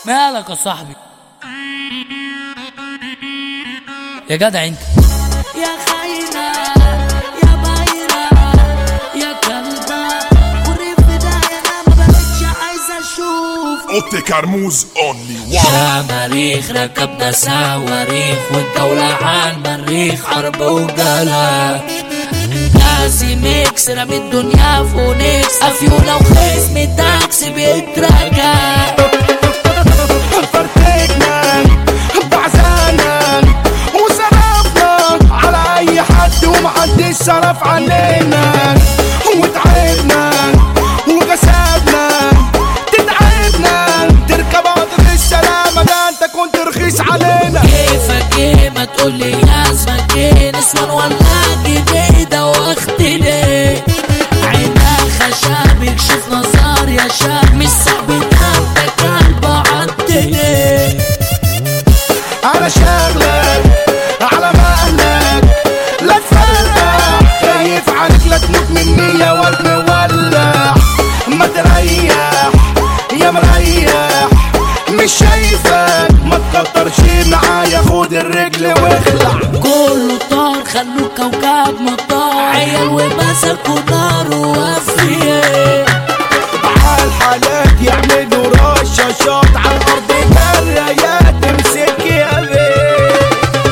مالك يا صاحبي يا جدع انت؟ يا خاينة يا بايرة يا كلبة قريب بداية انا ما بقتش عايزة اشوف اوتي كرموز اونلي وان. شماريخ ركبنا صواريخ والدولة عالمريخ حرب وجلا لازم ميكس رمي الدنيا فونيكس افيولا وخصم تاكسي بيترجع فرتكنا بعزانا وصرفنا على اي حد ومحدش صرف علينا وتعبنا وكسبنا تتعبنا تركب قطر السلامة ده انت كنت رخيص علينا. كيفك ايه ما تقولي يا اسمك ايه نسوان ولا جديدة واختي ليه عينها خشب يكشف نظار يا شاب مش صعب تاخدك قلب عدلي انا شغلك على مهلك لا تفرق خايف عليك لا تموت مني يا واد مولع ما تريح يا مريح مش شايفك ما تكترش معايا خد الرجل واخلع كله طار خلوه كوكب مطار عيال ومسكوا نار ووفيه عالحالات يعملوا رشاشات عالارض الرايات تمسك يا بيه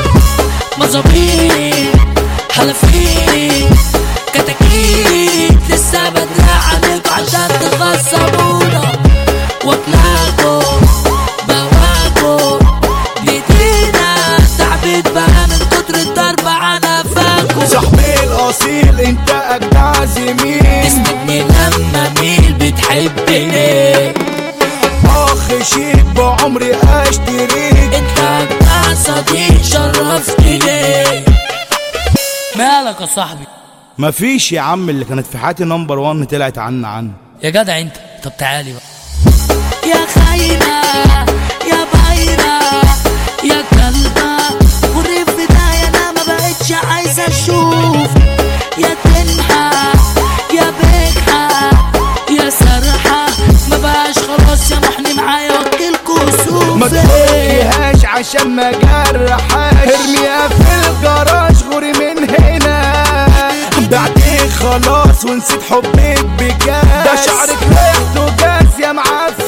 مظابيط حلفين كتاكيت لسه بدري عليك عشان تغصبونا واكلاكوا بواكوا بايدينا تعبت بقى من كتر الضرب على فاكوا صاحبي الاصيل انت اجدع زميل اسمعني لما مين بتحبني اخ شيك بعمري اشتريك انت اجدع صديق شرفتني. مالك يا صاحبي مفيش يا عم اللي كانت في حياتي نمبر 1 طلعت عنا يا جدع انت؟ طب تعالي بقى. يا خاينة يا بايرة يا كلبة قريب بداية انا ما بقتش عايزة اشوف يا تنحى يا بجحة يا سرحة ما بقاش خلاص يا محني معايا وكل كسوف ما تلاقيهاش عشان ما جرحاش ارميها في الجراج غوري من هنا بعدين خلاص ونسيت حبك بجاز ده شعرك ريحته جاز يا معفن